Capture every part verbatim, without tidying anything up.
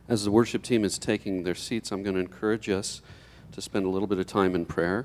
As the worship team is taking their seats, I'm going to encourage us to spend a little bit of time in prayer.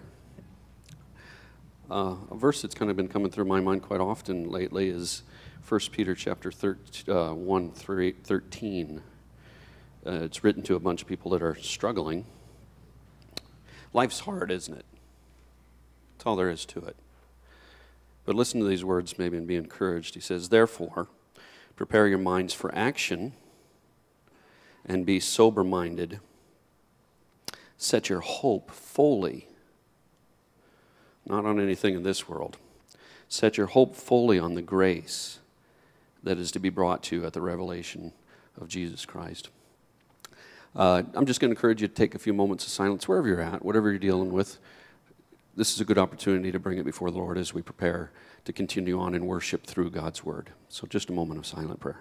Uh, a verse that's kind of been coming through my mind quite often lately is First Peter chapter one, thirteen. Uh, it's written to a bunch of people that are struggling. Life's hard, isn't it? That's all there is to it. But listen to these words maybe and be encouraged. He says, "Therefore, prepare your minds for action and be sober-minded. Set your hope fully, not on anything in this world. Set your hope fully on the grace that is to be brought to you at the revelation of Jesus Christ." Uh, I'm just going to encourage you to take a few moments of silence wherever you're at, whatever you're dealing with. This is a good opportunity to bring it before the Lord as we prepare to continue on in worship through God's Word. So just a moment of silent prayer.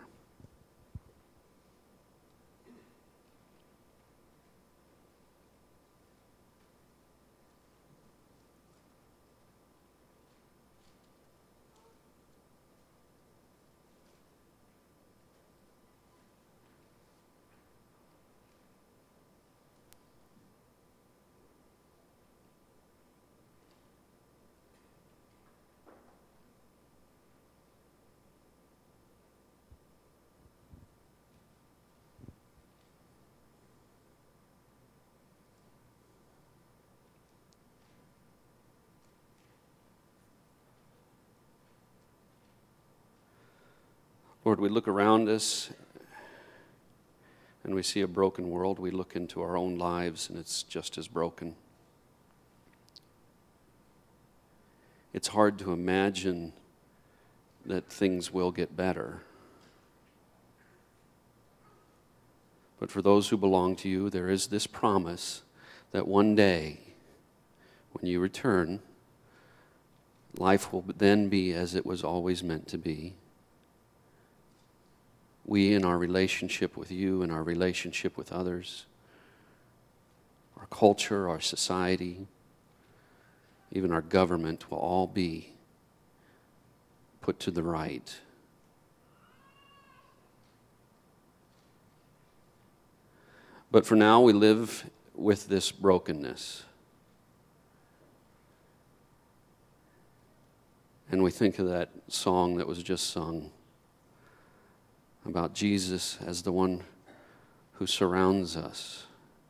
Lord, we look around us and we see a broken world. We look into our own lives and it's just as broken. It's hard to imagine that things will get better. But for those who belong to you, there is this promise that one day, when you return, life will then be as it was always meant to be. We, in our relationship with you and our relationship with others, our culture, our society, even our government will all be put to the right. But for now, we live with this brokenness. And we think of that song that was just sung about Jesus as the one who surrounds us.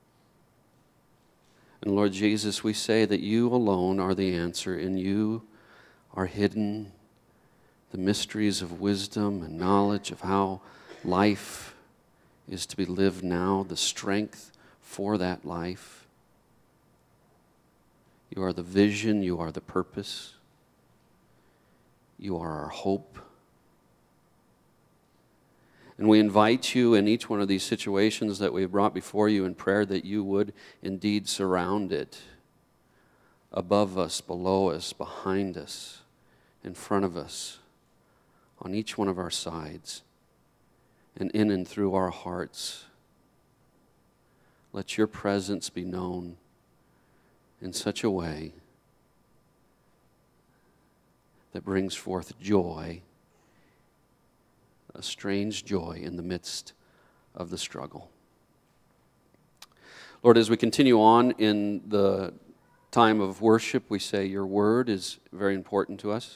And Lord Jesus, we say that you alone are the answer. In you are hidden the mysteries of wisdom and knowledge of how life is to be lived now, the strength for that life. You are the vision, you are the purpose, you are our hope. And we invite you in each one of these situations that we've brought before you in prayer that you would indeed surround it, above us, below us, behind us, in front of us, on each one of our sides, and in and through our hearts. Let your presence be known in such a way that brings forth joy, a strange joy in the midst of the struggle. Lord, as we continue on in the time of worship, we say your word is very important to us.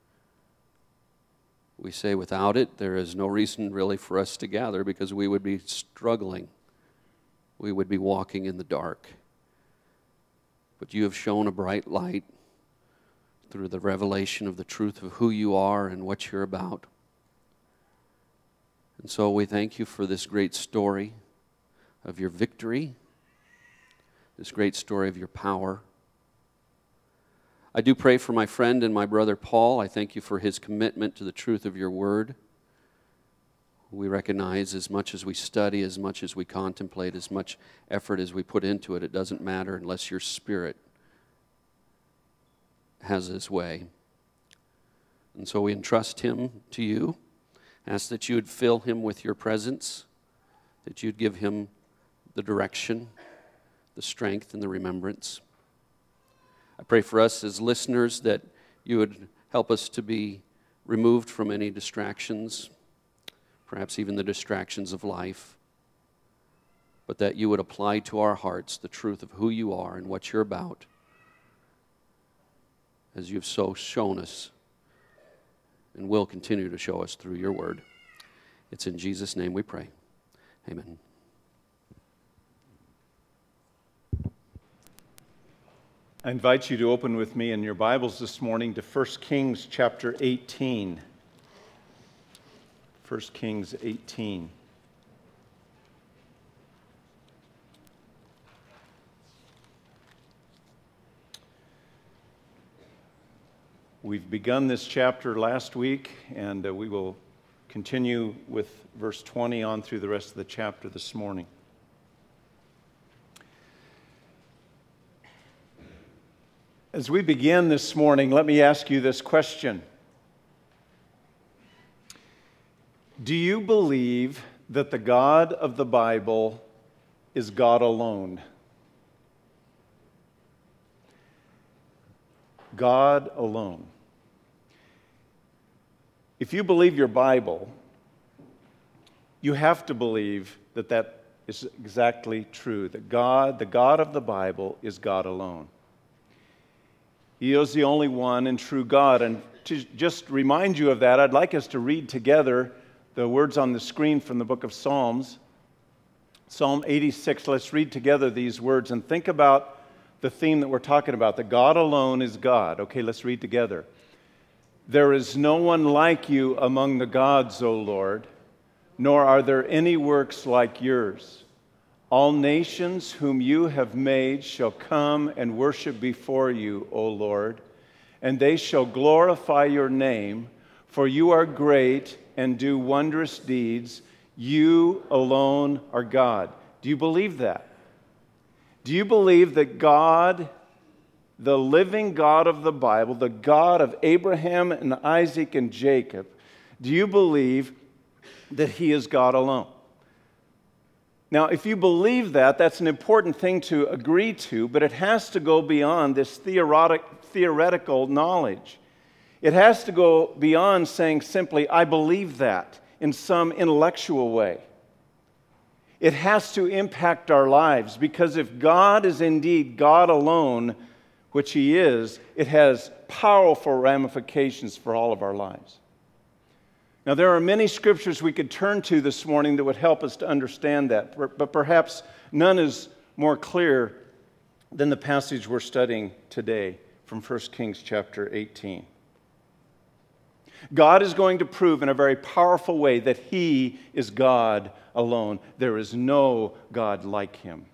We say without it, there is no reason really for us to gather because we would be struggling. We would be walking in the dark. But you have shown a bright light through the revelation of the truth of who you are and what you're about. And so we thank you for this great story of your victory, this great story of your power. I do pray for my friend and my brother Paul. I thank you for his commitment to the truth of your word. We recognize as much as we study, as much as we contemplate, as much effort as we put into it, it doesn't matter unless your Spirit has his way. And so we entrust him to you. Ask that you would fill him with your presence, that you'd give him the direction, the strength, and the remembrance. I pray for us as listeners that you would help us to be removed from any distractions, perhaps even the distractions of life. but that you would apply to our hearts the truth of who you are and what you're about, as you've so shown us and will continue to show us through your word. It's in Jesus' name we pray. Amen. I invite you to open with me in your Bibles this morning to First Kings chapter eighteen. First Kings eighteen. We've begun this chapter last week, and uh, we will continue with verse twenty on through the rest of the chapter this morning. As we begin this morning, let me ask you this question. Do you believe that the God of the Bible is God alone? God alone. If you believe your Bible, you have to believe that that is exactly true, that God, the God of the Bible, is God alone. He is the only one and true God. And to just remind you of that, I'd like us to read together the words on the screen from the book of Psalms. Psalm eighty-six, let's read together these words and think about the theme that we're talking about, that God alone is God. Okay, let's read together. There is no one like you among the gods, O Lord, nor are there any works like yours. All nations whom you have made shall come and worship before you, O Lord, and they shall glorify your name, for you are great and do wondrous deeds. You alone are God. Do you believe that? Do you believe that God, the living God of the Bible, the God of Abraham and Isaac and Jacob, do you believe that He is God alone? Now, if you believe that, that's an important thing to agree to, but it has to go beyond this theoretic, theoretical knowledge. It has to go beyond saying simply, I believe that, in some intellectual way. It has to impact our lives, because if God is indeed God alone, which He is, it has powerful ramifications for all of our lives. Now, there are many scriptures we could turn to this morning that would help us to understand that, but perhaps none is more clear than the passage we're studying today from First Kings chapter eighteen. God is going to prove in a very powerful way that He is God alone. There is no God like Him.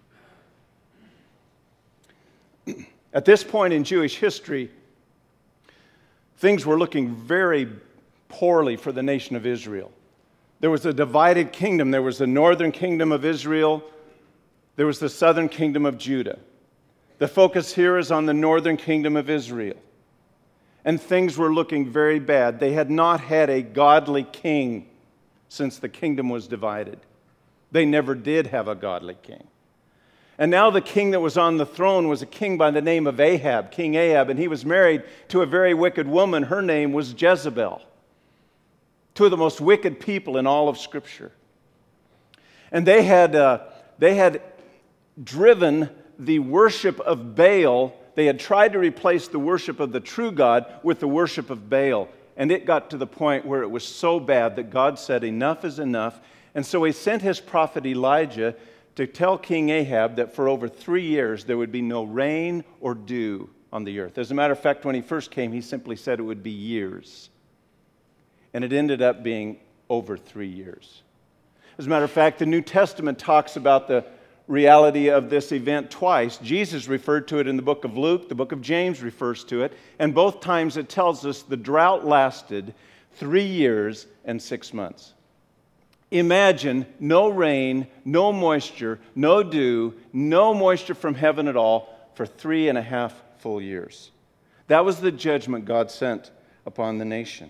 At this point in Jewish history, things were looking very poorly for the nation of Israel. There was a divided kingdom. There was the northern kingdom of Israel. There was the southern kingdom of Judah. The focus here is on the northern kingdom of Israel. And things were looking very bad. They had not had a godly king since the kingdom was divided. They never did have a godly king. And now the king that was on the throne was a king by the name of Ahab, King Ahab, and he was married to a very wicked woman. Her name was Jezebel. Two of the most wicked people in all of Scripture. And they had, uh, they had driven the worship of Baal. They had tried to replace the worship of the true God with the worship of Baal. And it got to the point where it was so bad that God said, enough is enough. And so He sent His prophet Elijah to tell King Ahab that for over three years there would be no rain or dew on the earth. As a matter of fact, when he first came, he simply said it would be years. And it ended up being over three years. As a matter of fact, the New Testament talks about the reality of this event twice. Jesus referred to it in the book of Luke. The book of James refers to it. And both times it tells us the drought lasted three years and six months. Imagine no rain, no moisture, no dew, no moisture from heaven at all for three and a half full years. That was the judgment God sent upon the nation.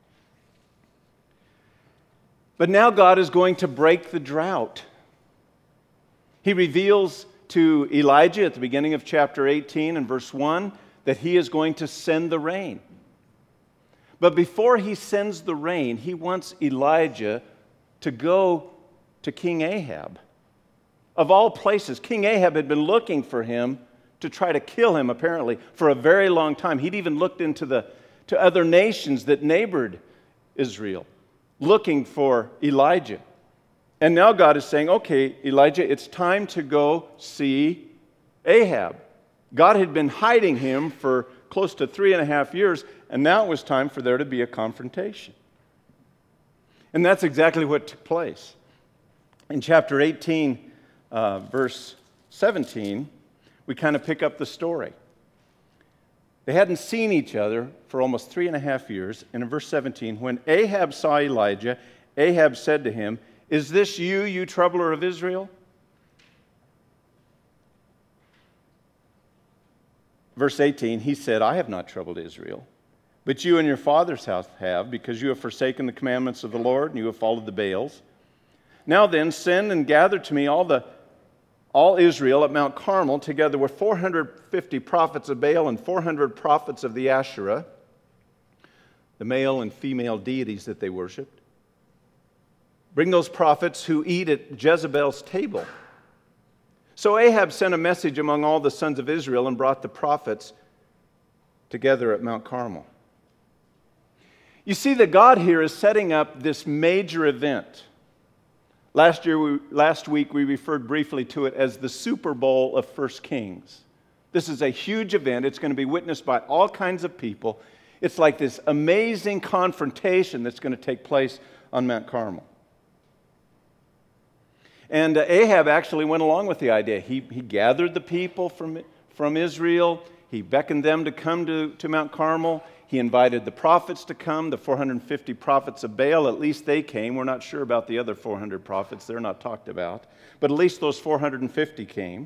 But now God is going to break the drought. He reveals to Elijah at the beginning of chapter eighteen and verse one that he is going to send the rain. But before he sends the rain, he wants Elijah to go to King Ahab Of all places, King Ahab had been looking for him to try to kill him, apparently, for a very long time. He'd even looked into the to other nations that neighbored Israel, looking for Elijah. And now God is saying, okay, Elijah, it's time to go see Ahab. God had been hiding him for close to three and a half years, and now it was time for there to be a confrontation. And that's exactly what took place. In chapter eighteen, uh, verse seventeen, we kind of pick up the story. They hadn't seen each other for almost three and a half years. And in verse seventeen, when Ahab saw Elijah, Ahab said to him, "Is this you, you troubler of Israel?" Verse eighteen, he said, "I have not troubled Israel, but you and your father's house have, because you have forsaken the commandments of the Lord, and you have followed the Baals. Now then, send and gather to me all the all Israel at Mount Carmel, together with four hundred fifty prophets of Baal and four hundred prophets of the Asherah," the male and female deities that they worshiped. "Bring those prophets who eat at Jezebel's table." So Ahab sent a message among all the sons of Israel and brought the prophets together at Mount Carmel. You see that God here is setting up this major event. Last year, we, last week, we referred briefly to it as the Super Bowl of First Kings. This is a huge event. It's going to be witnessed by all kinds of people. It's like this amazing confrontation that's going to take place on Mount Carmel. And uh, Ahab actually went along with the idea. He, he gathered the people from, from Israel. He beckoned them to come to, to Mount Carmel. He invited the prophets to come, the four hundred fifty prophets of Baal. At least they came. We're not sure about the other four hundred prophets. They're not talked about. But at least those four hundred fifty came.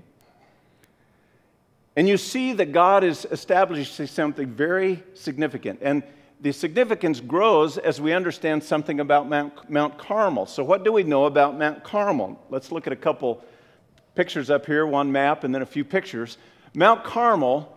And you see that God is establishing something very significant. And the significance grows as we understand something about Mount, Mount Carmel. So what do we know about Mount Carmel? Let's look at a couple pictures up here, one map and then a few pictures. Mount Carmel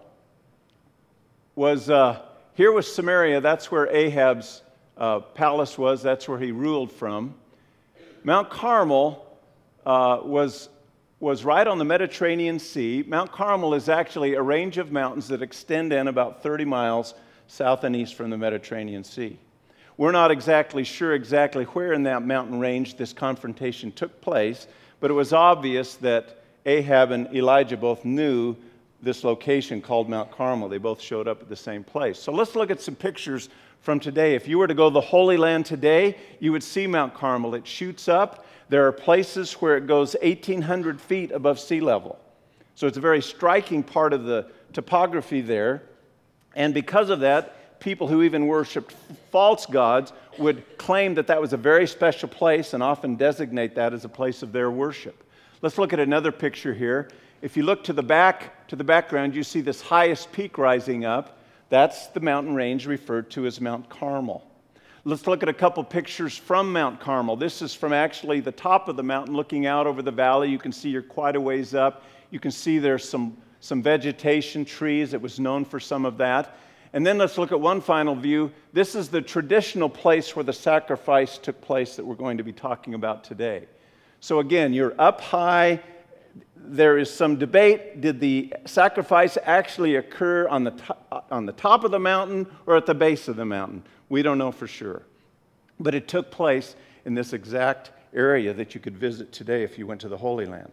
was... Uh, Here was Samaria. That's where Ahab's uh, palace was. That's where he ruled from. Mount Carmel uh, was, was right on the Mediterranean Sea. Mount Carmel is actually a range of mountains that extend in about thirty miles south and east from the Mediterranean Sea. We're not exactly sure exactly where in that mountain range this confrontation took place, but it was obvious that Ahab and Elijah both knew this location called Mount Carmel. They both showed up at the same place. So let's look at some pictures from today. If you were to go to the Holy Land today, you would see Mount Carmel. It shoots up. There are places where it goes eighteen hundred feet above sea level. So it's a very striking part of the topography there. And because of that, people who even worshiped false gods would claim that that was a very special place and often designate that as a place of their worship. Let's look at another picture here. If you look to the back, to the background, you see this highest peak rising up. That's the mountain range referred to as Mount Carmel. Let's look at a couple pictures from Mount Carmel. This is from actually the top of the mountain looking out over the valley. You can see you're quite a ways up. You can see there's some, some vegetation, trees. It was known for some of that. And then let's look at one final view. This is the traditional place where the sacrifice took place that we're going to be talking about today. So again, you're up high. There is some debate. Did the sacrifice actually occur on the, to- on the top of the mountain or at the base of the mountain? We don't know for sure. But it took place in this exact area that you could visit today if you went to the Holy Land.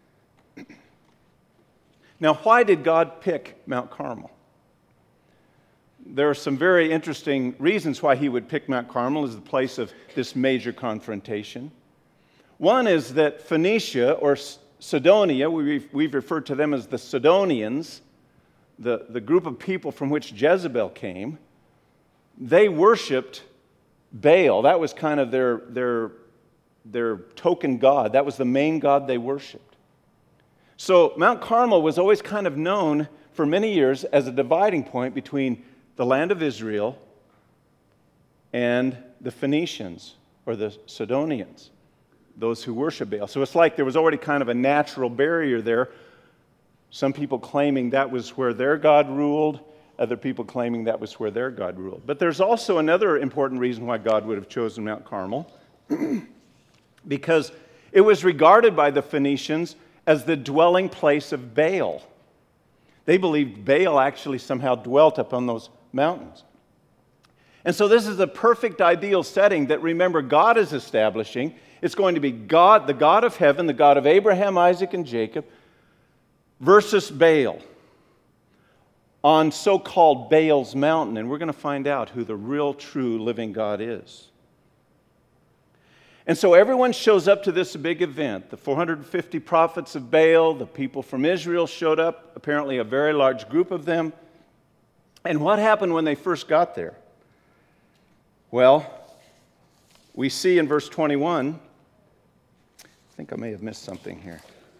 Now, why did God pick Mount Carmel? There are some very interesting reasons why he would pick Mount Carmel as the place of this major confrontation. One is that Phoenicia, or Sidonia, we've, we've referred to them as the Sidonians, the, the group of people from which Jezebel came, they worshipped Baal. That was kind of their, their, their token god. That was the main god they worshipped. So Mount Carmel was always kind of known for many years as a dividing point between the land of Israel and the Phoenicians, or the Sidonians, those who worship Baal. So it's like there was already kind of a natural barrier there. Some people claiming that was where their God ruled, other people claiming that was where their God ruled. But there's also another important reason why God would have chosen Mount Carmel, because it was regarded by the Phoenicians as the dwelling place of Baal. They believed Baal actually somehow dwelt upon those mountains. And so this is a perfect ideal setting that, remember, God is establishing. It's going to be God, the God of heaven, the God of Abraham, Isaac, and Jacob, versus Baal on so-called Baal's mountain. And we're going to find out who the real, true, living God is. And so everyone shows up to this big event. The four hundred fifty prophets of Baal, the people from Israel showed up, apparently a very large group of them. And what happened when they first got there? Well, we see in verse twenty-one, I think I may have missed something here.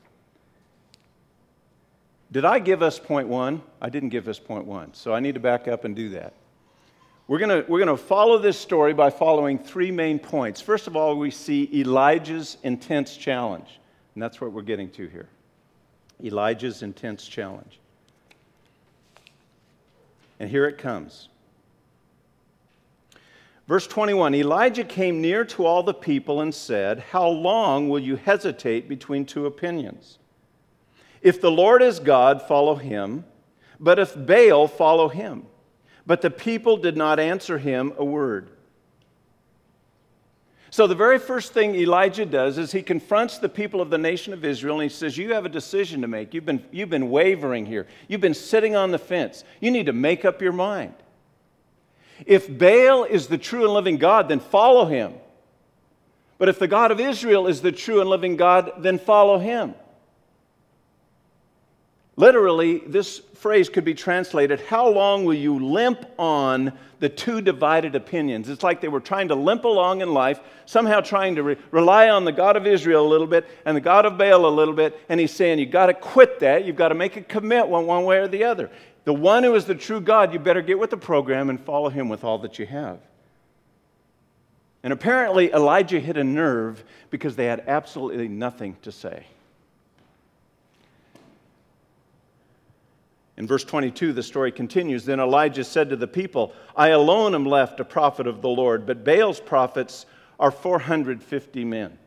Did I give us point one? I didn't give us point one, so I need to back up and do that. We're going to we're going to follow this story by following three main points. First of all, we see Elijah's intense challenge, and that's what we're getting to here. Elijah's intense challenge. And here it comes. Verse twenty-one, Elijah came near to all the people and said, "How long will you hesitate between two opinions? If the Lord is God, follow him, but if Baal, follow him." But the people did not answer him a word. So the very first thing Elijah does is he confronts the people of the nation of Israel, and he says, you have a decision to make. You've been, you've been wavering here. You've been sitting on the fence. You need to make up your mind. If Baal is the true and living God, then follow him. But if the God of Israel is the true and living God, then follow him. Literally, this phrase could be translated, how long will you limp on the two divided opinions? It's like they were trying to limp along in life, somehow trying to re- rely on the God of Israel a little bit and the God of Baal a little bit, and he's saying, you've got to quit that, you've got to make a commitment one, one way or the other. The one who is the true God, you better get with the program and follow him with all that you have. And apparently, Elijah hit a nerve because they had absolutely nothing to say. In verse twenty-two, the story continues. Then Elijah said to the people, I alone am left a prophet of the Lord, but Baal's prophets are four hundred fifty men.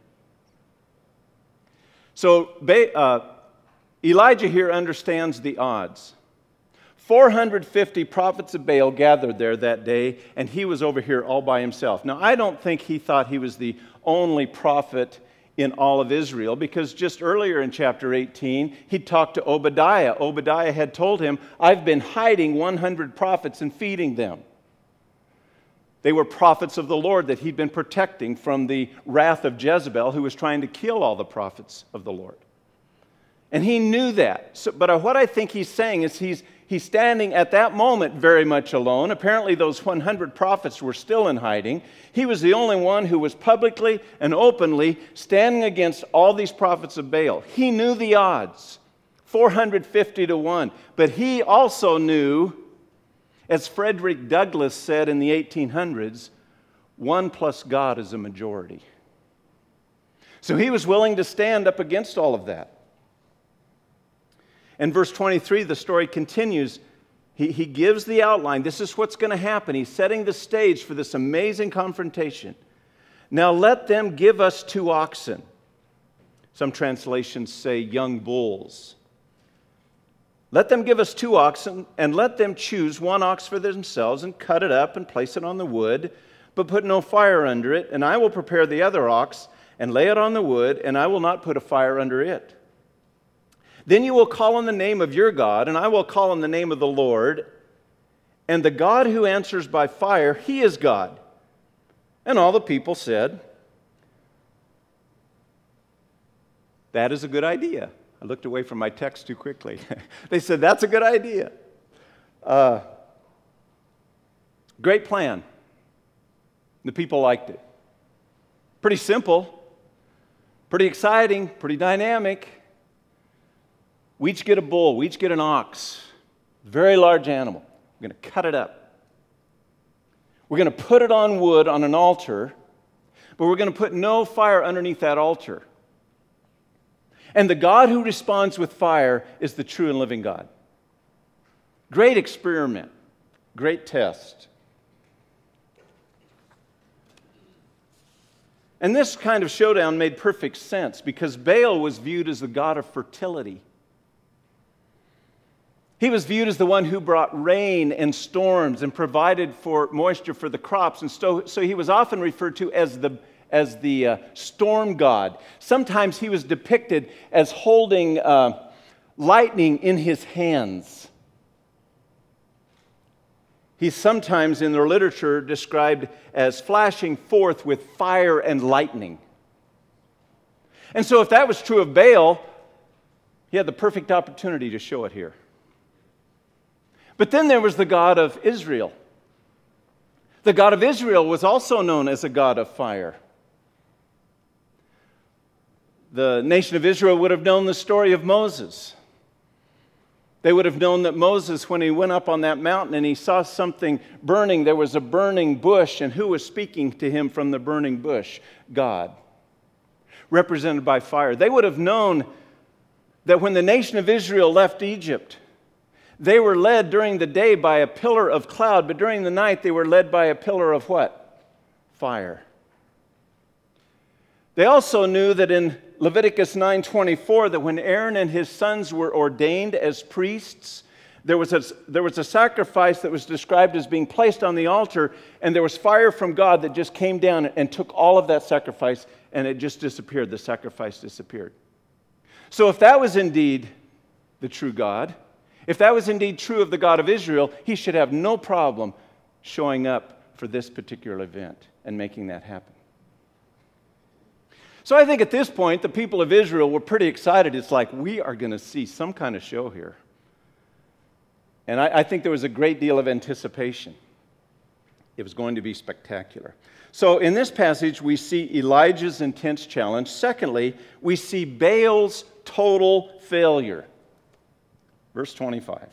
So uh, Elijah here understands the odds. four hundred fifty prophets of Baal gathered there that day, and he was over here all by himself. Now, I don't think he thought he was the only prophet in all of Israel, because just earlier in chapter eighteen, he talked to Obadiah. Obadiah had told him, I've been hiding one hundred prophets and feeding them. They were prophets of the Lord that he'd been protecting from the wrath of Jezebel, who was trying to kill all the prophets of the Lord. And he knew that. So, but what I think he's saying is he's He's standing at that moment very much alone. Apparently those one hundred prophets were still in hiding. He was the only one who was publicly and openly standing against all these prophets of Baal. He knew the odds, four hundred fifty to one. But he also knew, as Frederick Douglass said in the eighteen hundreds, one plus God is a majority. So he was willing to stand up against all of that. In verse twenty-three, the story continues. He, he gives the outline. This is what's going to happen. He's setting the stage for this amazing confrontation. Now let them give us two oxen. Some translations say young bulls. Let them give us two oxen, and let them choose one ox for themselves and cut it up and place it on the wood, but put no fire under it. And I will prepare the other ox and lay it on the wood, and I will not put a fire under it. Then you will call on the name of your God, and I will call on the name of the Lord. And the God who answers by fire, he is God. And all the people said, that is a good idea. I looked away from my text too quickly. They said, that's a good idea. Uh, great plan. The people liked it. Pretty simple, pretty exciting, pretty dynamic. We each get a bull, we each get an ox, very large animal. We're going to cut it up. We're going to put it on wood on an altar, but we're going to put no fire underneath that altar. And the God who responds with fire is the true and living God. Great experiment, great test. And this kind of showdown made perfect sense because Baal was viewed as the god of fertility. He was viewed as the one who brought rain and storms and provided for moisture for the crops. And so, so he was often referred to as the, as the uh, storm god. Sometimes he was depicted as holding uh, lightning in his hands. He's sometimes in their literature described as flashing forth with fire and lightning. And so if that was true of Baal, he had the perfect opportunity to show it here. But then there was the God of Israel. The God of Israel was also known as a God of fire. The nation of Israel would have known the story of Moses. They would have known that Moses, when he went up on that mountain and he saw something burning, there was a burning bush, and who was speaking to him from the burning bush? God, represented by fire. They would have known that when the nation of Israel left Egypt, they were led during the day by a pillar of cloud, but during the night they were led by a pillar of what? Fire. They also knew that in Leviticus nine twenty-four, that when Aaron and his sons were ordained as priests, there was a, there was a sacrifice that was described as being placed on the altar, and there was fire from God that just came down and took all of that sacrifice, and it just disappeared. The sacrifice disappeared. So if that was indeed the true God, if that was indeed true of the God of Israel, he should have no problem showing up for this particular event and making that happen. So I think at this point, the people of Israel were pretty excited. It's like, we are going to see some kind of show here. And I, I think there was a great deal of anticipation. It was going to be spectacular. So in this passage, we see Elijah's intense challenge. Secondly, we see Baal's total failure. Verse twenty-five.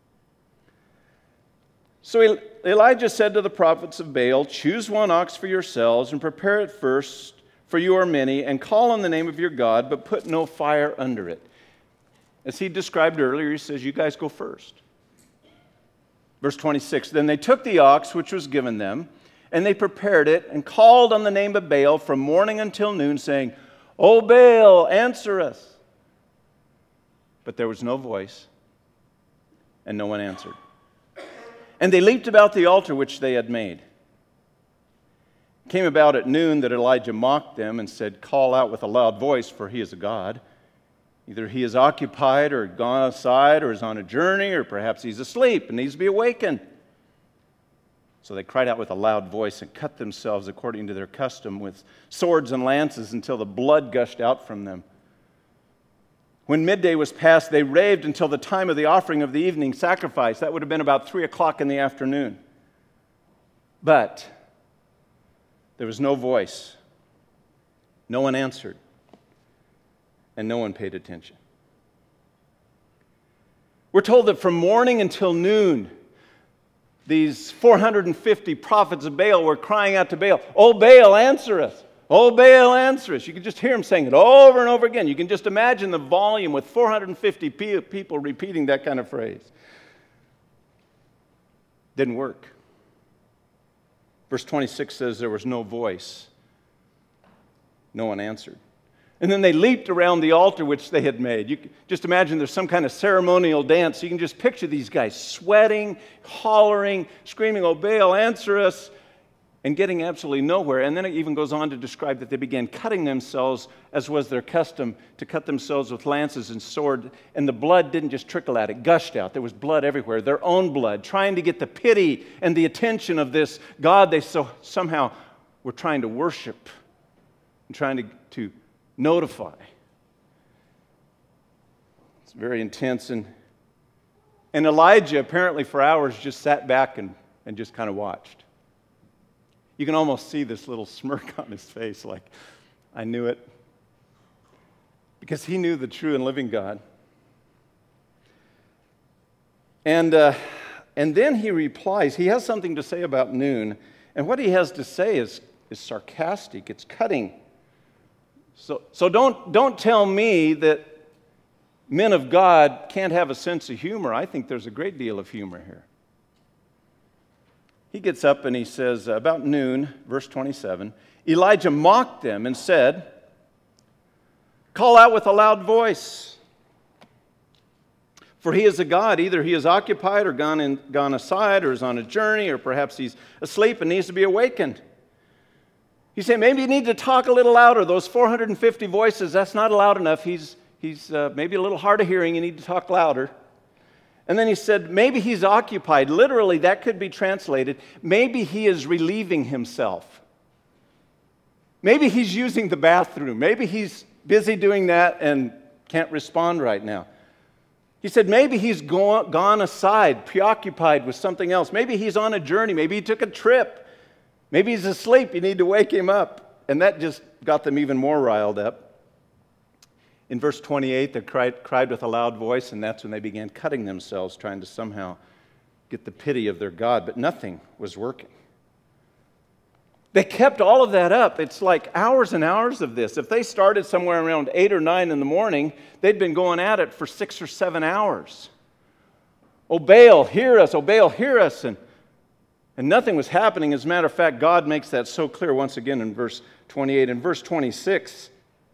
So Elijah said to the prophets of Baal, "Choose one ox for yourselves and prepare it first, for you are many, and call on the name of your God, but put no fire under it." As he described earlier, he says, you guys go first. Verse twenty-six, then they took the ox which was given them, and they prepared it, and called on the name of Baal from morning until noon, saying, "O Baal, answer us." But there was no voice, and no one answered. And they leaped about the altar which they had made. It came about at noon that Elijah mocked them and said, "Call out with a loud voice, for he is a god. Either he is occupied or gone aside or is on a journey, or perhaps he's asleep and needs to be awakened." So they cried out with a loud voice and cut themselves according to their custom with swords and lances until the blood gushed out from them. When midday was past, they raved until the time of the offering of the evening sacrifice. That would have been about three o'clock in the afternoon. But there was no voice. No one answered. And no one paid attention. We're told that from morning until noon, these four hundred fifty prophets of Baal were crying out to Baal, "Oh, Baal, answer us. Oh, Baal, answer us." You can just hear them saying it over and over again. You can just imagine the volume with four hundred fifty people repeating that kind of phrase. Didn't work. Verse twenty-six says there was no voice. No one answered. And then they leaped around the altar which they had made. You can just imagine there's some kind of ceremonial dance. You can just picture these guys sweating, hollering, screaming, "Oh, Baal, answer us," and getting absolutely nowhere. And then it even goes on to describe that they began cutting themselves, as was their custom, to cut themselves with lances and sword. And the blood didn't just trickle out, it gushed out. There was blood everywhere, their own blood, trying to get the pity and the attention of this God they so somehow were trying to worship and trying to, to notify. It's very intense. And, and Elijah, apparently for hours, just sat back and, and just kind of watched. You can almost see this little smirk on his face, like, I knew it. Because he knew the true and living God. And, uh, and then he replies. He has something to say about noon. And what he has to say is, is sarcastic. It's cutting. So, so don't, don't tell me that men of God can't have a sense of humor. I think there's a great deal of humor here. he gets up and he says, about noon, verse twenty-seven, Elijah mocked them and said, "Call out with a loud voice, for he is a god. Either he is occupied or gone, in, gone aside or is on a journey, or perhaps he's asleep and needs to be awakened." He said, maybe you need to talk a little louder. Those four hundred fifty voices, that's not loud enough. He's, he's uh, maybe a little hard of hearing. You need to talk louder. And then he said, maybe he's occupied. Literally, that could be translated, maybe he is relieving himself. Maybe he's using the bathroom. Maybe he's busy doing that and can't respond right now. He said, maybe he's gone, gone aside, preoccupied with something else. Maybe he's on a journey. Maybe he took a trip. Maybe he's asleep. You need to wake him up. And that just got them even more riled up. In verse twenty-eight, they cried, cried with a loud voice, and that's when they began cutting themselves, trying to somehow get the pity of their God. But nothing was working. They kept all of that up. It's like hours and hours of this. If they started somewhere around eight or nine in the morning, they'd been going at it for six or seven hours. "Oh, Baal, hear us. Oh, Baal, hear us." And, and nothing was happening. As a matter of fact, God makes that so clear once again in verse twenty-eight. In verse twenty-six,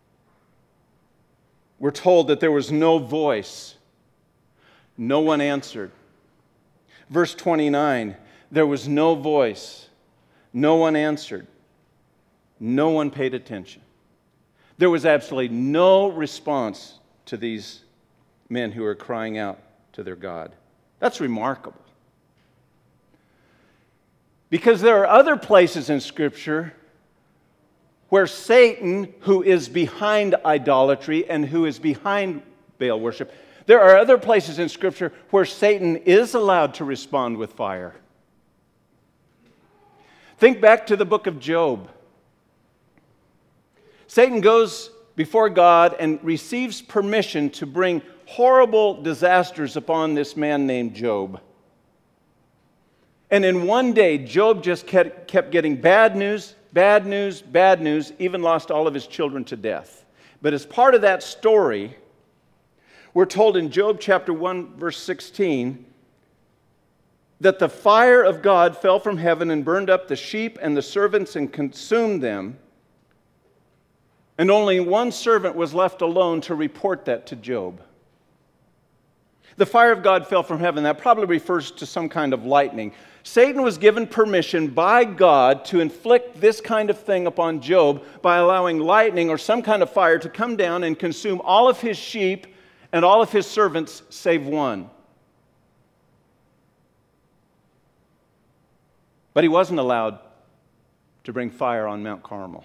we're told that there was no voice. No one answered. Verse twenty-nine, there was no voice. No one answered. No one paid attention. There was absolutely no response to these men who were crying out to their God. That's remarkable. Because there are other places in Scripture where Satan, who is behind idolatry and who is behind Baal worship, there are other places in Scripture where Satan is allowed to respond with fire. Think back to the book of Job. Satan goes before God and receives permission to bring horrible disasters upon this man named Job. And in one day, Job just kept, kept getting bad news, bad news, bad news, even lost all of his children to death. But as part of that story, we're told in Job chapter one, verse sixteen, that the fire of God fell from heaven and burned up the sheep and the servants and consumed them. And only one servant was left alone to report that to Job. The fire of God fell from heaven. That probably refers to some kind of lightning. Satan was given permission by God to inflict this kind of thing upon Job by allowing lightning or some kind of fire to come down and consume all of his sheep and all of his servants save one. But he wasn't allowed to bring fire on Mount Carmel.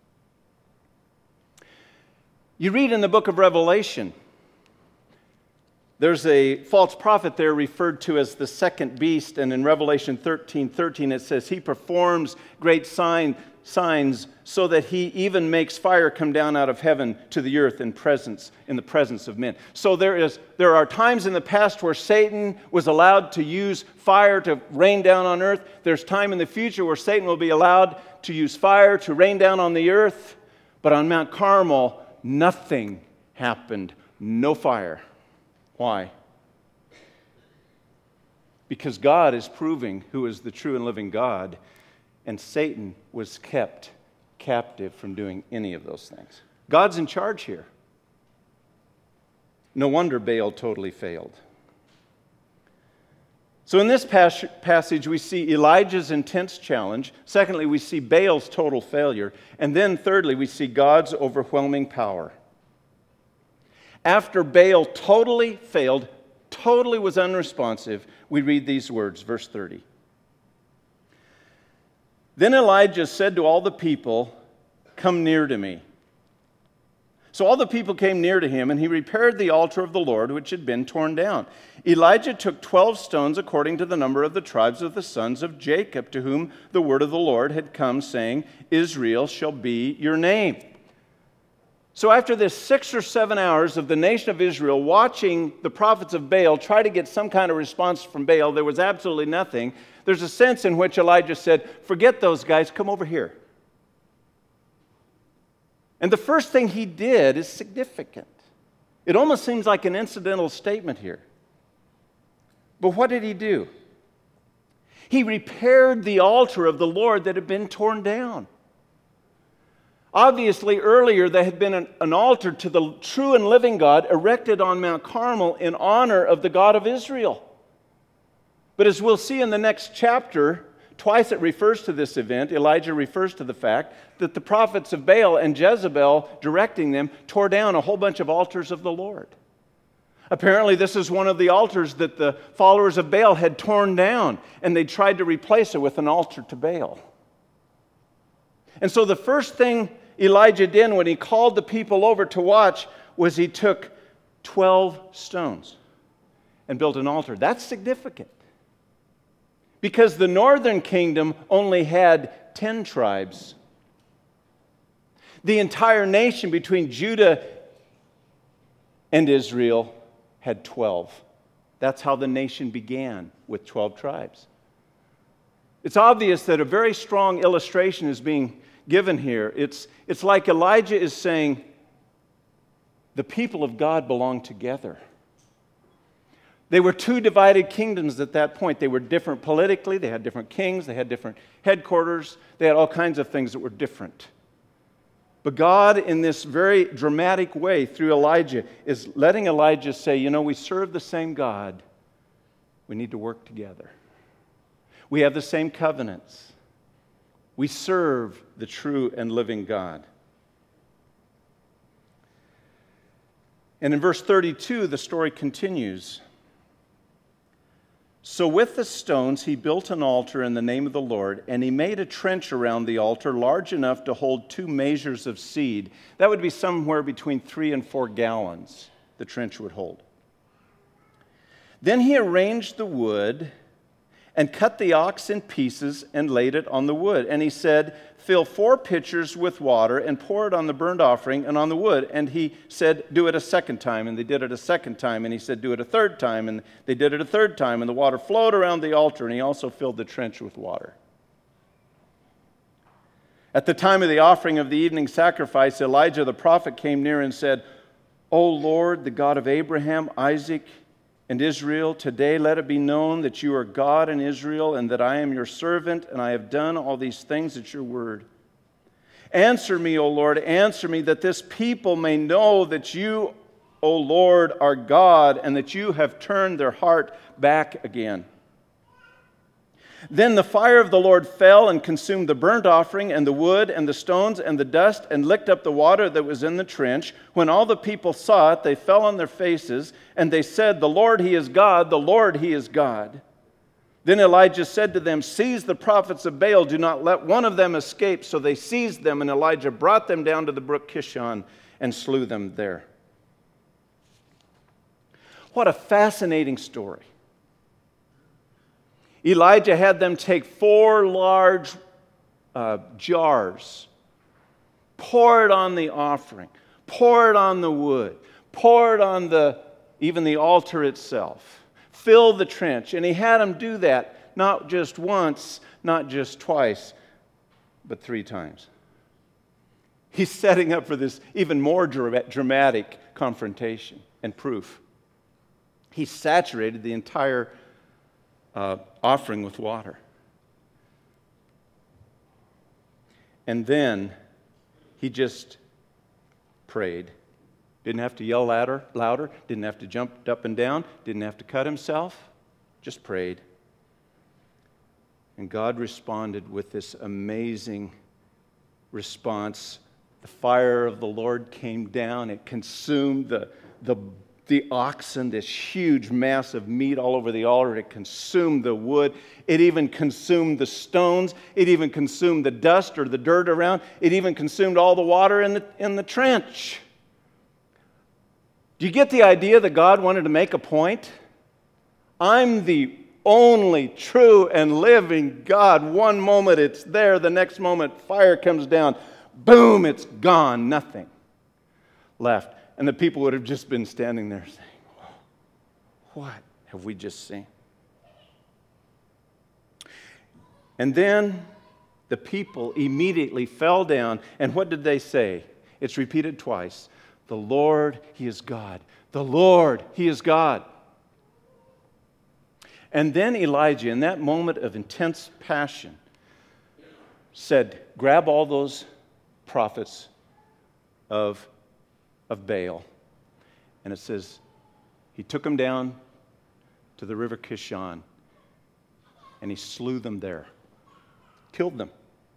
You read in the book of Revelation, there's a false prophet there referred to as the second beast, and in Revelation thirteen thirteen it says, he performs great sign, signs so that he even makes fire come down out of heaven to the earth in presence in the presence of men. So there is there are times in the past where Satan was allowed to use fire to rain down on earth. There's time in the future where Satan will be allowed to use fire to rain down on the earth. But on Mount Carmel, nothing happened. No fire. Why? Because God is proving who is the true and living God, and Satan was kept captive from doing any of those things. God's in charge here. No wonder Baal totally failed. So in this pas- passage, we see Elijah's intense challenge. Secondly, we see Baal's total failure. And then thirdly, we see God's overwhelming power. After Baal totally failed, totally was unresponsive, we read these words, verse thirty. Then Elijah said to all the people, "Come near to me." So all the people came near to him, and he repaired the altar of the Lord, which had been torn down. Elijah took twelve stones according to the number of the tribes of the sons of Jacob, to whom the word of the Lord had come, saying, "Israel shall be your name." So after this six or seven hours of the nation of Israel watching the prophets of Baal try to get some kind of response from Baal, there was absolutely nothing. There's a sense in which Elijah said, forget those guys, come over here. And the first thing he did is significant. It almost seems like an incidental statement here. But what did he do? He repaired the altar of the Lord that had been torn down. Obviously, earlier there had been an, an altar to the true and living God erected on Mount Carmel in honor of the God of Israel. But as we'll see in the next chapter, twice it refers to this event. Elijah refers to the fact that the prophets of Baal and Jezebel, directing them, tore down a whole bunch of altars of the Lord. Apparently, this is one of the altars that the followers of Baal had torn down, and they tried to replace it with an altar to Baal. And so the first thing Elijah did when he called the people over to watch was he took twelve stones and built an altar. That's significant, because the northern kingdom only had ten tribes. The entire nation between Judah and Israel had twelve. That's how the nation began, with twelve tribes. It's obvious that a very strong illustration is being given here. It's, it's like Elijah is saying, the people of God belong together. They were two divided kingdoms at that point. They were different politically. They had different kings. They had different headquarters. They had all kinds of things that were different. But God, in this very dramatic way through Elijah, is letting Elijah say, you know, we serve the same God. We need to work together. We have the same covenants. We serve the true and living God. And in verse thirty-two, the story continues. So with the stones he built an altar in the name of the Lord, and he made a trench around the altar large enough to hold two measures of seed. That would be somewhere between three and four gallons the trench would hold. Then he arranged the wood and cut the ox in pieces and laid it on the wood. And he said, fill four pitchers with water and pour it on the burnt offering and on the wood. And he said, do it a second time. And they did it a second time. And he said, do it a third time. And they did it a third time. And the water flowed around the altar. And he also filled the trench with water. At the time of the offering of the evening sacrifice, Elijah the prophet came near and said, O Lord, the God of Abraham, Isaac, and Israel, today let it be known that you are God in Israel, and that I am your servant, and I have done all these things at your word. Answer me, O Lord, answer me, that this people may know that you, O Lord, are God, and that you have turned their heart back again. Then the fire of the Lord fell and consumed the burnt offering and the wood and the stones and the dust and licked up the water that was in the trench. When all the people saw it, they fell on their faces, and they said, the Lord, He is God, the Lord, He is God. Then Elijah said to them, seize the prophets of Baal, do not let one of them escape. So they seized them, and Elijah brought them down to the brook Kishon and slew them there. What a fascinating story. Elijah had them take four large uh, jars, pour it on the offering, pour it on the wood, pour it on the even the altar itself, fill the trench. And he had them do that not just once, not just twice, but three times. He's setting up for this even more dramatic confrontation and proof. He saturated the entire Uh, offering with water. And then he just prayed. Didn't have to yell louder, louder, didn't have to jump up and down, didn't have to cut himself, just prayed. And God responded with this amazing response. The fire of the Lord came down, it consumed the, the the oxen, this huge mass of meat all over the altar. It consumed the wood. It even consumed the stones. It even consumed the dust or the dirt around. It even consumed all the water in the, in the trench. Do you get the idea that God wanted to make a point? I'm the only true and living God. One moment it's there, the next moment fire comes down. Boom, it's gone, nothing left. And the people would have just been standing there saying, what have we just seen? And then the people immediately fell down. And what did they say? It's repeated twice. The Lord, He is God. The Lord, He is God. And then Elijah, in that moment of intense passion, said, grab all those prophets of, of Baal. And it says, he took them down to the river Kishon, and he slew them there, killed them.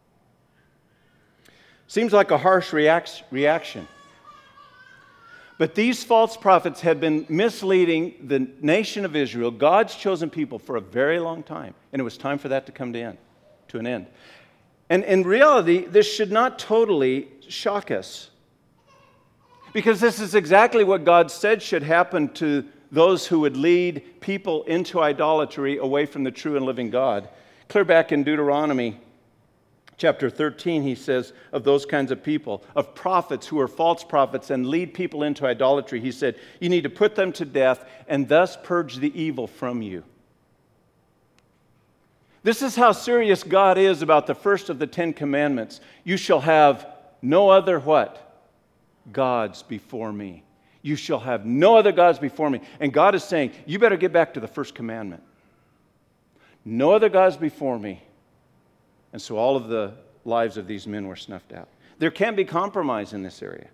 Seems like a harsh react- reaction. But these false prophets had been misleading the nation of Israel, God's chosen people, for a very long time. And it was time for that to come to, end, to an end. And in reality, this should not totally shock us. Because this is exactly what God said should happen to those who would lead people into idolatry away from the true and living God. Clear back in Deuteronomy chapter thirteen, he says of those kinds of people, of prophets who are false prophets and lead people into idolatry, he said, you need to put them to death and thus purge the evil from you. This is how serious God is about the first of the Ten Commandments. You shall have no other what? Gods before me. You shall have no other gods before me. And God is saying, you better get back to the first commandment. No other gods before me. And so all of the lives of these men were snuffed out. There can be compromise in this area.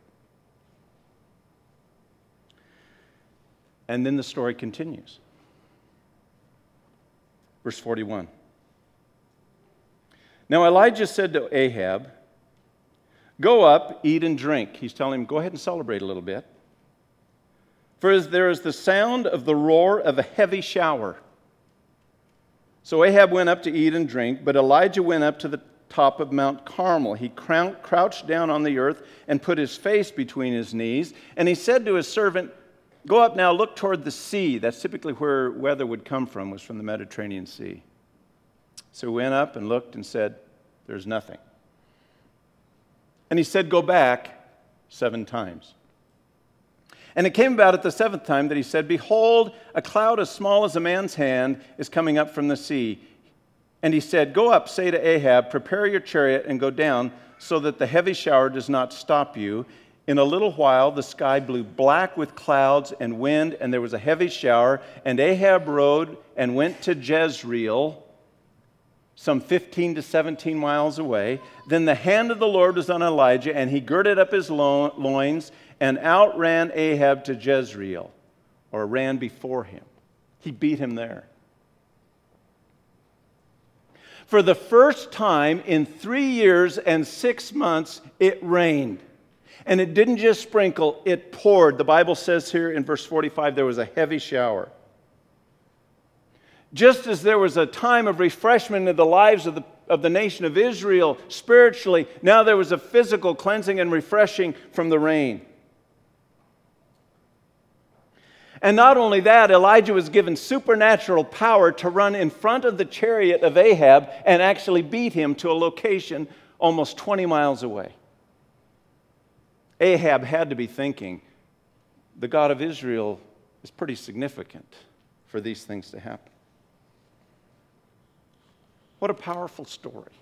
And then the story continues. Verse forty-one. Now Elijah said to Ahab, go up, eat and drink. He's telling him, go ahead and celebrate a little bit. For as there is the sound of the roar of a heavy shower. So Ahab went up to eat and drink, but Elijah went up to the top of Mount Carmel. He crouched down on the earth and put his face between his knees. And he said to his servant, go up now, look toward the sea. That's typically where weather would come from, was from the Mediterranean Sea. So he went up and looked and said, there's nothing. And he said, go back seven times. And it came about at the seventh time that he said, behold, a cloud as small as a man's hand is coming up from the sea. And he said, go up, say to Ahab, prepare your chariot and go down so that the heavy shower does not stop you. In a little while, the sky blew black with clouds and wind, and there was a heavy shower. And Ahab rode and went to Jezreel, some fifteen to seventeen miles away. Then the hand of the Lord was on Elijah, and he girded up his lo- loins and outran Ahab to Jezreel, or ran before him. He beat him there. For the first time in three years and six months, it rained. And it didn't just sprinkle, it poured. The Bible says here in verse forty-five, there was a heavy shower. Just as there was a time of refreshment in the lives of the, of the nation of Israel spiritually, now there was a physical cleansing and refreshing from the rain. And not only that, Elijah was given supernatural power to run in front of the chariot of Ahab and actually beat him to a location almost twenty miles away. Ahab had to be thinking, the God of Israel is pretty significant for these things to happen. What a powerful story.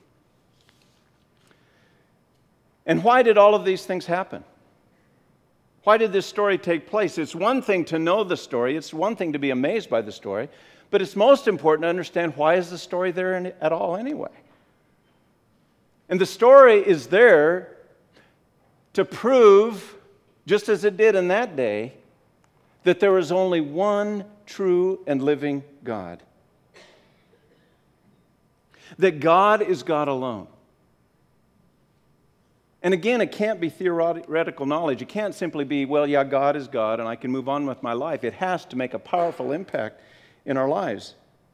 And why did all of these things happen? Why did this story take place? It's one thing to know the story. It's one thing to be amazed by the story. But it's most important to understand, why is the story there in, at all anyway? And the story is there to prove, just as it did in that day, that there is only one true and living God. That God is God alone. And again, it can't be theoretical knowledge. It can't simply be, well, yeah, God is God, and I can move on with my life. It has to make a powerful impact in our lives.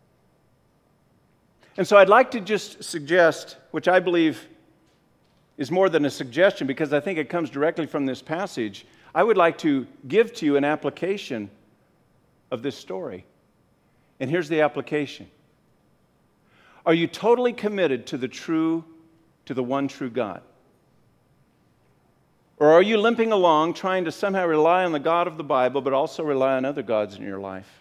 And so I'd like to just suggest, which I believe is more than a suggestion, because I think it comes directly from this passage, I would like to give to you an application of this story. And here's the application. Are you totally committed to the true, to the one true God? Or are you limping along trying to somehow rely on the God of the Bible, but also rely on other gods in your life?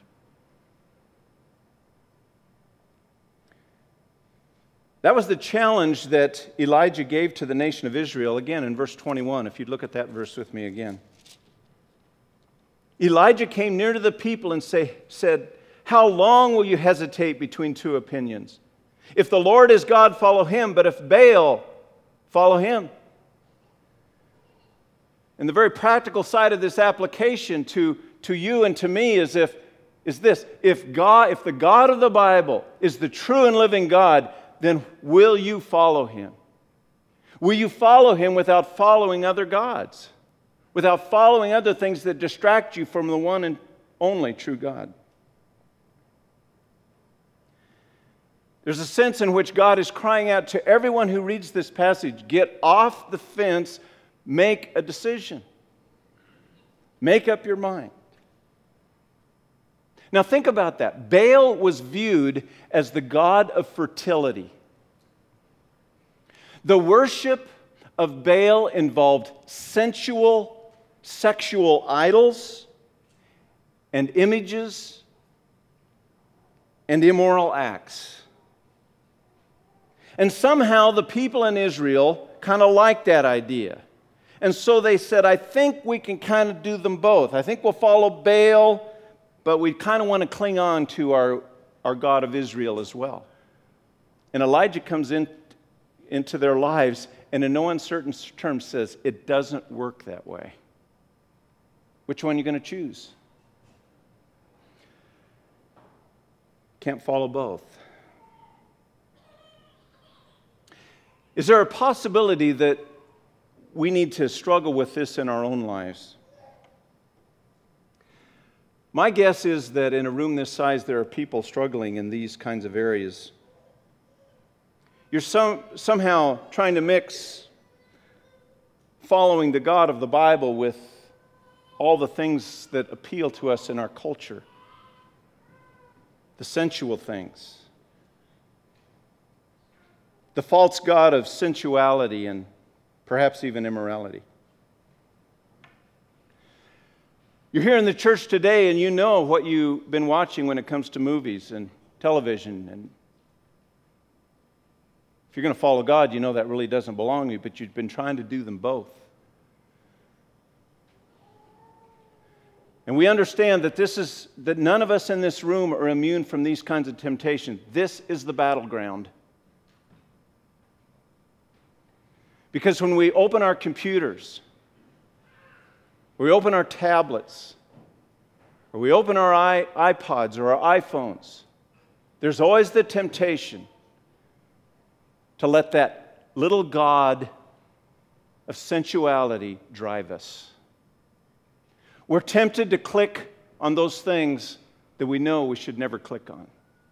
That was the challenge that Elijah gave to the nation of Israel, again in verse twenty-one, if you'd look at that verse with me again. Elijah came near to the people and say, said, How long will you hesitate between two opinions? If the Lord is God, follow him, but if Baal, follow him. And the very practical side of this application to, to you and to me is if is this: if God, if the God of the Bible is the true and living God, then will you follow him? Will you follow him without following other gods? Without following other things that distract you from the one and only true God? There's a sense in which God is crying out to everyone who reads this passage, get off the fence, make a decision. Make up your mind. Now think about that. Baal was viewed as the god of fertility. The worship of Baal involved sensual, sexual idols and images and immoral acts. And somehow the people in Israel kind of liked that idea. And so they said, I think we can kind of do them both. I think we'll follow Baal, but we kind of want to cling on to our, our God of Israel as well. And Elijah comes in, into their lives and in no uncertain terms says, it doesn't work that way. Which one are you going to choose? Can't follow both. Is there a possibility that we need to struggle with this in our own lives? My guess is that in a room this size, there are people struggling in these kinds of areas. You're some, somehow trying to mix following the God of the Bible with all the things that appeal to us in our culture, the sensual things, the false god of sensuality and perhaps even immorality. You're here in the church today and you know what you've been watching when it comes to movies and television. And if you're going to follow God, you know that really doesn't belong to you, but you've been trying to do them both. And we understand that this is that none of us in this room are immune from these kinds of temptations. This is the battleground. Because when we open our computers, or we open our tablets, or we open our iPods or our iPhones, there's always the temptation to let that little god of sensuality drive us. We're tempted to click on those things that we know we should never click on.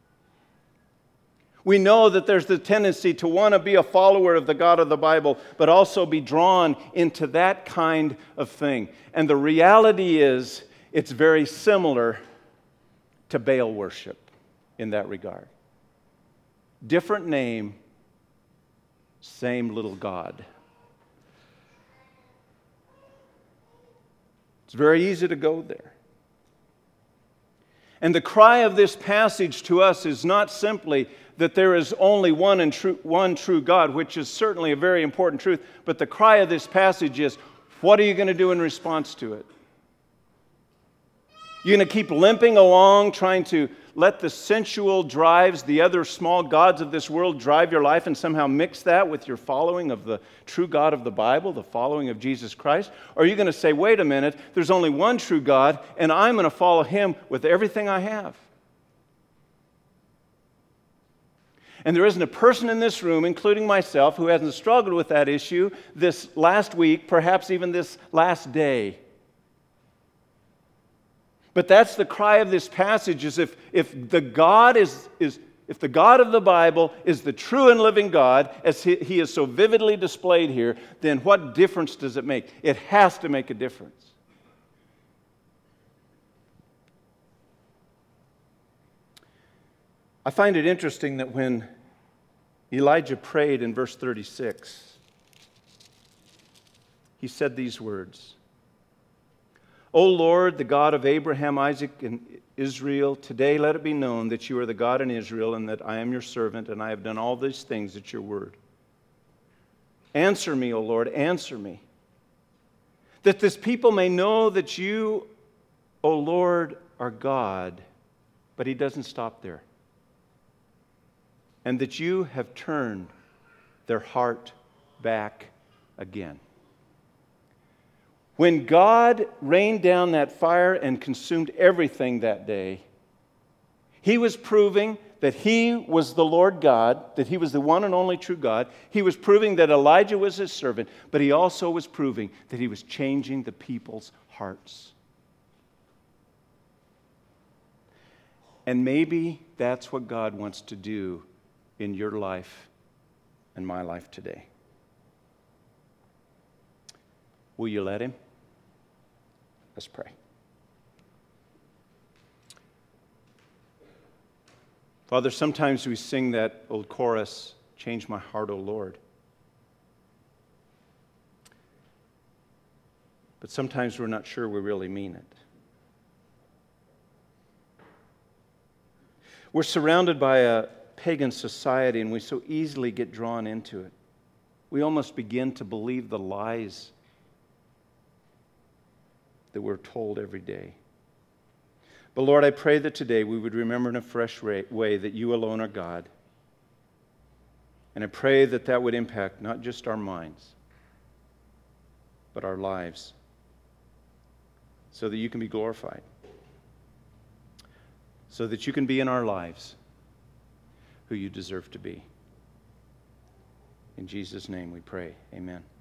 We know that there's the tendency to want to be a follower of the God of the Bible, but also be drawn into that kind of thing. And the reality is, it's very similar to Baal worship in that regard. Different name, same little God. It's very easy to go there. And the cry of this passage to us is not simply that there is only one and true, one true God, which is certainly a very important truth, but the cry of this passage is, what are you going to do in response to it? You're going to keep limping along, trying to let the sensual drives, the other small gods of this world drive your life and somehow mix that with your following of the true God of the Bible, the following of Jesus Christ? Or are you going to say, wait a minute, there's only one true God, and I'm going to follow him with everything I have? And there isn't a person in this room, including myself, who hasn't struggled with that issue this last week, perhaps even this last day. But that's the cry of this passage, is if, if the God is, is if the God of the Bible is the true and living God, as he, he is so vividly displayed here, then what difference does it make? It has to make a difference. I find it interesting that when Elijah prayed in verse thirty-six, he said these words, O Lord, the God of Abraham, Isaac, and Israel, today let it be known that you are the God in Israel and that I am your servant and I have done all these things at your word. Answer me, O Lord, answer me, that this people may know that you, O Lord, are God, But he doesn't stop there. And that you have turned their heart back again. When God rained down that fire and consumed everything that day, he was proving that he was the Lord God, that he was the one and only true God. He was proving that Elijah was his servant, but he also was proving that he was changing the people's hearts. And maybe that's what God wants to do in your life and my life today. Will you let him? Let's pray. Father, sometimes we sing that old chorus, "Change my heart, O Lord." But sometimes we're not sure we really mean it. We're surrounded by a pagan society, and we so easily get drawn into it. We almost begin to believe the lies that we're told every day. But Lord, I pray that today we would remember in a fresh way that you alone are God. And I pray that that would impact not just our minds, but our lives, so that you can be glorified, so that you can be in our lives who you deserve to be. In Jesus' name we pray. Amen.